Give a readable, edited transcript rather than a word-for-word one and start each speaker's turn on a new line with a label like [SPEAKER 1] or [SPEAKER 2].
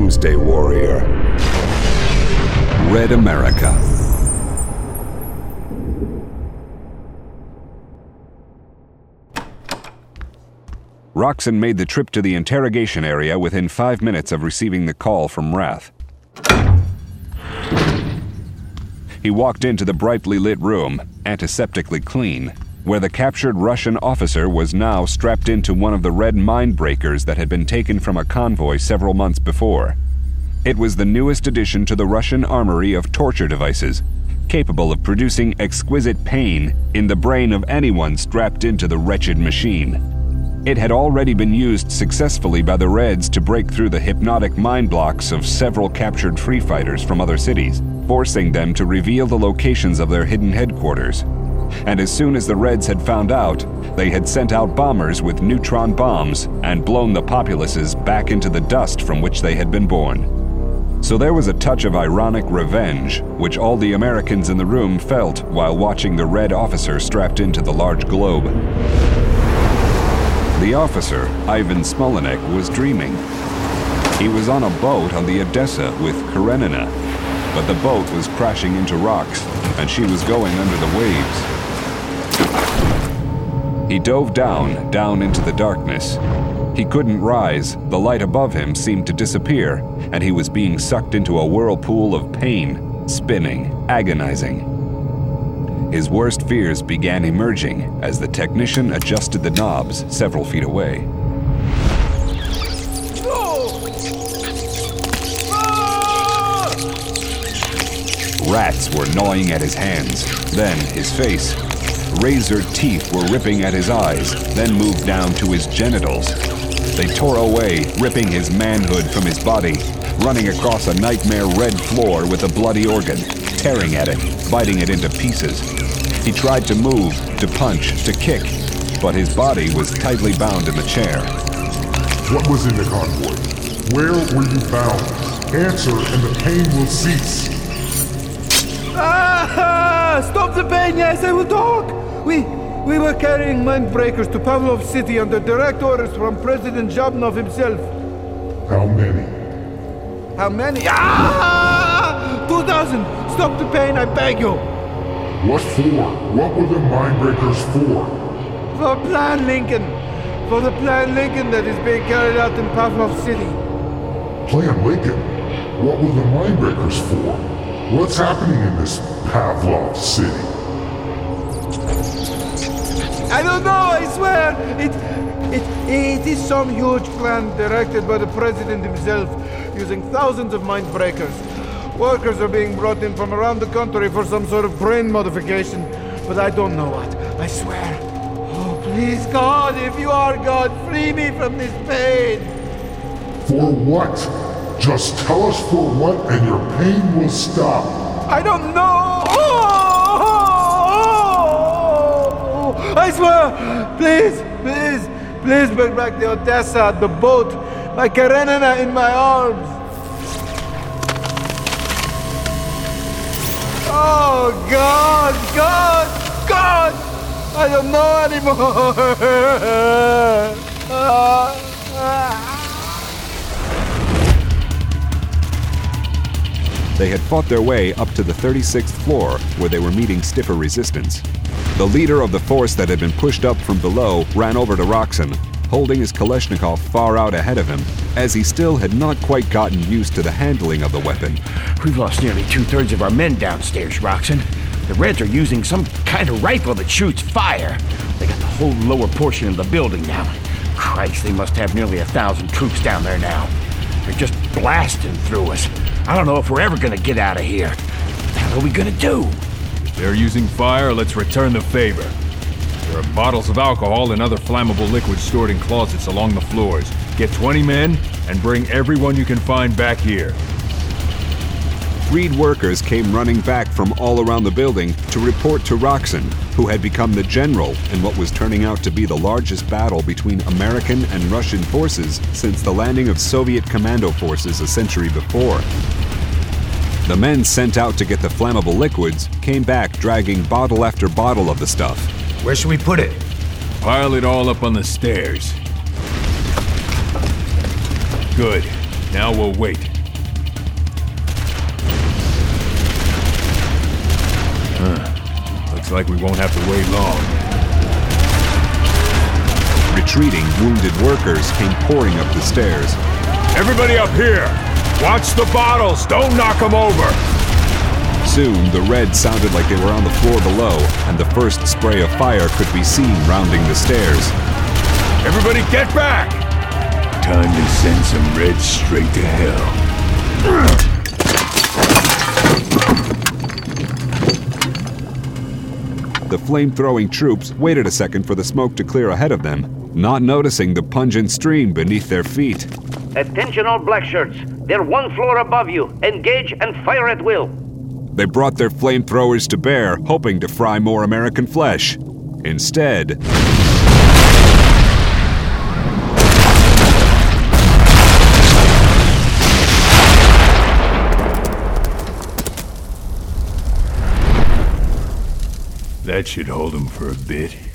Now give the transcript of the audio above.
[SPEAKER 1] Doomsday Warrior. Red America. Roxxon made the trip to the interrogation area within 5 minutes of receiving the call from Wrath. He walked into the brightly lit room, antiseptically clean, where the captured Russian officer was now strapped into one of the red mindbreakers that had been taken from a convoy several months before. It was the newest addition to the Russian armory of torture devices, capable of producing exquisite pain in the brain of anyone strapped into the wretched machine. It had already been used successfully by the Reds to break through the hypnotic mind blocks of several captured free fighters from other cities, forcing them to reveal the locations of their hidden headquarters. And as soon as the Reds had found out, they had sent out bombers with neutron bombs and blown the populaces back into the dust from which they had been born. So there was a touch of ironic revenge, which all the Americans in the room felt while watching the Red officer strapped into the large globe. The officer, Ivan Smolinek, was dreaming. He was on a boat on the Odessa with Karenina, but the boat was crashing into rocks, and she was going under the waves. He dove down into the darkness. He couldn't rise, the light above him seemed to disappear, and he was being sucked into a whirlpool of pain, spinning, agonizing. His worst fears began emerging as the technician adjusted the knobs several feet away. Rats were gnawing at his hands, then his face. Razor teeth were ripping at his eyes, then moved down to his genitals. They tore away, ripping his manhood from his body, running across a nightmare red floor with a bloody organ, tearing at it, biting it into pieces. He tried to move, to punch, to kick, but his body was tightly bound in the chair.
[SPEAKER 2] What was in the convoy? Where were you bound? Answer and the pain will cease.
[SPEAKER 3] Stop the pain, yes, I will talk! We were carrying mindbreakers to Pavlov City under direct orders from President Zhabnov himself.
[SPEAKER 2] How many?
[SPEAKER 3] How many? 2,000! Stop the pain, I beg you!
[SPEAKER 2] What for? What were the mindbreakers for?
[SPEAKER 3] For Plan Lincoln. For the Plan Lincoln that is being carried out in Pavlov City.
[SPEAKER 2] Plan Lincoln? What were the mindbreakers for? What's happening in this Pavlov City?
[SPEAKER 3] I don't know, I swear! It is some huge plan directed by the President himself, using thousands of mindbreakers. Workers are being brought in from around the country for some sort of brain modification, but I don't know what, I swear. Oh, please, God, if you are God, free me from this pain!
[SPEAKER 2] For what? Just tell us for what and your pain will stop.
[SPEAKER 3] I don't know! I swear! Please bring back the Odessa, the boat, my Karenina in my arms! Oh, God! I don't know anymore!
[SPEAKER 1] They had fought their way up to the 36th floor, where they were meeting stiffer resistance. The leader of the force that had been pushed up from below ran over to Roxxon, holding his Kalashnikov far out ahead of him, as he still had not quite gotten used to the handling of the weapon.
[SPEAKER 4] We've lost nearly 2/3 of our men downstairs, Roxxon. The Reds are using some kind of rifle that shoots fire. They got the whole lower portion of the building now. Christ, they must have nearly 1,000 troops down there now. They're just blasting through us. I don't know if we're ever gonna get out of here. What the hell are we gonna do?
[SPEAKER 5] If they're using fire, let's return the favor. There are bottles of alcohol and other flammable liquids stored in closets along the floors. Get 20 men and bring everyone you can find back here.
[SPEAKER 1] Freed workers came running back from all around the building to report to Roxxon, who had become the general in what was turning out to be the largest battle between American and Russian forces since the landing of Soviet commando forces a century before. The men sent out to get the flammable liquids came back dragging bottle after bottle of the stuff.
[SPEAKER 4] Where should we put it?
[SPEAKER 5] Pile it all up on the stairs. Good. Now we'll wait. Looks like we won't have to wait long.
[SPEAKER 1] Retreating, wounded workers came pouring up the stairs.
[SPEAKER 5] Everybody up here! Watch the bottles! Don't knock them over!
[SPEAKER 1] Soon, the Reds sounded like they were on the floor below, and the first spray of fire could be seen rounding the stairs.
[SPEAKER 5] Everybody get back!
[SPEAKER 6] Time to send some Reds straight to hell.
[SPEAKER 1] The flame-throwing troops waited a second for the smoke to clear ahead of them, not noticing the pungent stream beneath their feet.
[SPEAKER 7] Attention all black shirts. They're one floor above you. Engage and fire at will.
[SPEAKER 1] They brought their flamethrowers to bear, hoping to fry more American flesh. Instead,
[SPEAKER 6] That should hold them for a bit.